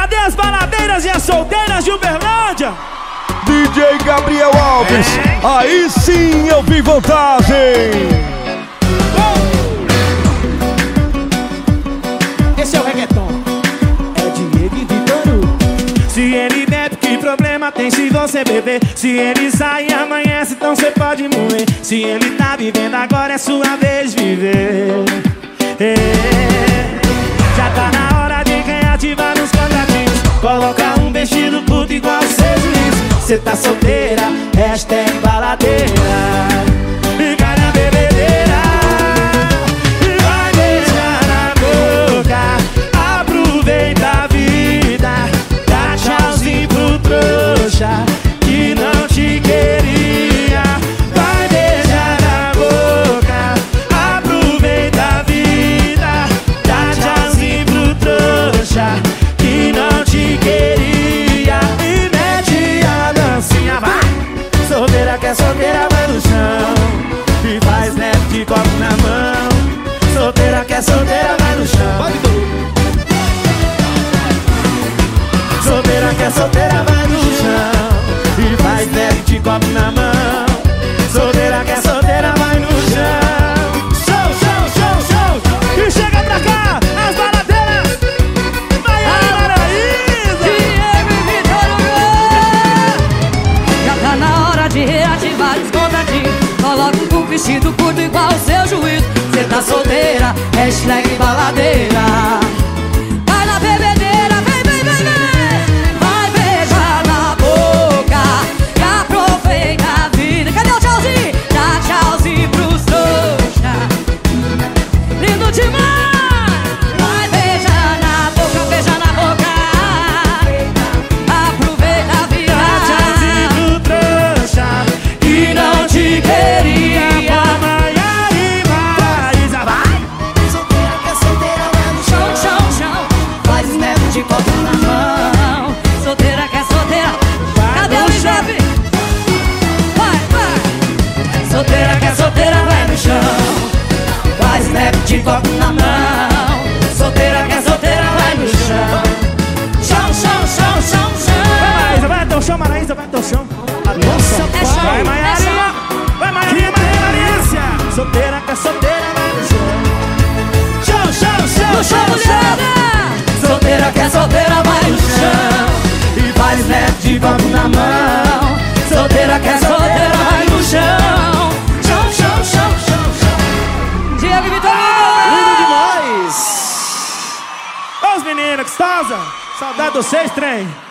Cadê as baladeiras e as solteiras de Uberlândia? DJ Gabriel Alves, aí sim eu vi vantagem. Esse é o reggaeton, é Diego e Vitor. Se ele bebe, que problema tem se você beber? Se ele sai e amanhece, então cê pode morrer. Se ele tá vivendo agora, é sua vez de viver. Já tá na hora de reativar nos contratinhos. Coloca um vestido curto igual seu juiz. Cê tá solteira, hashtag baladeira. Fica na bebedeira e vai beijar na boca. Aproveita a vida, dá tchauzinho pro trouxa que não te queria. Vai beijar na boca, aproveita a vida, dá tchauzinho pro trouxa que não te queria. E mete a dancinha, vai! Solteira que é solteira, vai no chão e faz snap de copo na mão. Solteira que é solteira, vai no chão. Solteira que é solteira, vai no chão e faz snap de copo na mão. Solteira que é solteira, vai no chão. Show, show, show, show. E chega pra cá, as baladeiras. Vai aí, Maraísa. Diego e Vitor. Já tá na hora de reativar os contratinhos. Coloca um vestido curto igual o seu juízo. Cê tá solteira, hashtag baladeira. Vai na bebedeira, vem, vem, vem, vem. Vai beijar na boca e aproveita a vida. Cadê o tchauzinho? Dá tchauzinho pros trouxa. Lindo demais. Vai beijar na boca, beija na boca. Aproveita a vida. Dá tchauzinho pro trouxa que não te queria. Maiara e Marisa, vai. Solteira que é solteira, vai no chão, chão, chão. Faz snap de copo na mão. Solteira que é solteira, cadê o snap? Vai, vai. Solteira que é solteira, vai no chão. Faz snap de copo na mão. Solteira que é solteira, vai no chão. Chão, chão, chão, chão, Vai, chão. Maraísa, vai até o chão, Maraísa, vai até o chão. Nossa, É show, vai, é Maiara. show. Vai, Maiara, Marícia. Solteira que é solteira, vai no chão. Chão, chão, chão, No chão, chão, chão. mulherada. Solteira que é solteira, vai no chão e faz snap de copo na mão. Solteira que é solteira, vai no chão. Chão, chão, chão, chão, chão. Diego e Vitor. Lindo demais. Ô, os meninos, gostosa. Saudade de vocês, trem.